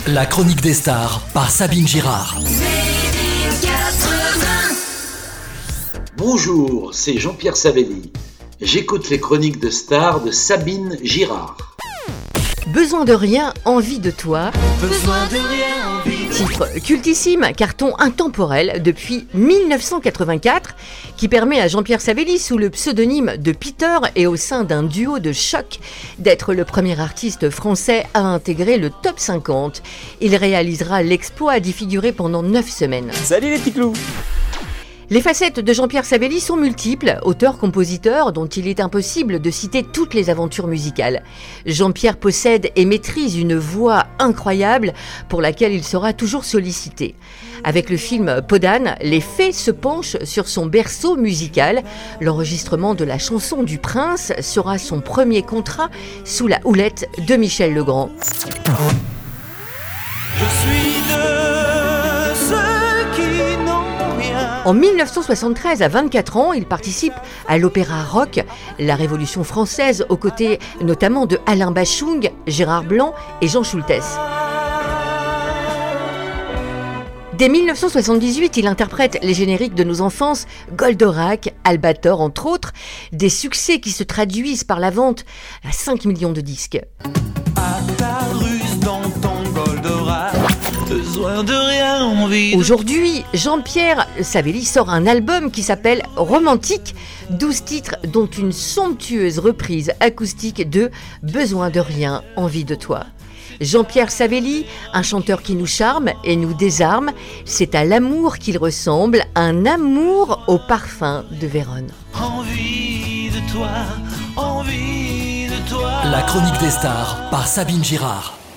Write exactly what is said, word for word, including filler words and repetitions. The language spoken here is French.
La chronique des stars par Sabine Girard. Bonjour, c'est Jean-Pierre Savelli. J'écoute les chroniques de stars de Sabine Girard. Besoin de rien, envie de toi. Besoin de rien, envie de Titre cultissime, carton intemporel depuis mille neuf cent quatre-vingt-quatre, qui permet à Jean-Pierre Savelli, sous le pseudonyme de Peter et au sein d'un duo de choc, d'être le premier artiste français à intégrer le top cinquante. Il réalisera l'exploit d'y figurer pendant neuf semaines. Salut les petits clous. Les facettes de Jean-Pierre Savelli sont multiples, auteur-compositeur dont il est impossible de citer toutes les aventures musicales. Jean-Pierre possède et maîtrise une voix incroyable pour laquelle il sera toujours sollicité. Avec le film Podane, les faits se penchent sur son berceau musical. L'enregistrement de la chanson du Prince sera son premier contrat sous la houlette de Michel Legrand. Je suis de ceux qui n'ont rien. En mille neuf cent soixante-treize, à vingt-quatre ans, il participe à l'opéra rock, la Révolution française, aux côtés notamment de Alain Bachung, Gérard Blanc et Jean Schultes. Dès mille neuf cent soixante-dix-huit, il interprète les génériques de nos enfances, Goldorak, Albator entre autres, des succès qui se traduisent par la vente à cinq millions de disques. À ta ruse dans ton Goldorak. Besoin de rien, envie de... Aujourd'hui, Jean-Pierre Savelli sort un album qui s'appelle Romantique, douze titres dont une somptueuse reprise acoustique de Besoin de rien, envie de toi. Jean-Pierre Savelli, un chanteur qui nous charme et nous désarme, c'est à l'amour qu'il ressemble, un amour au parfum de Vérone. Envie de toi, envie de toi. La chronique des stars par Sabine Girard.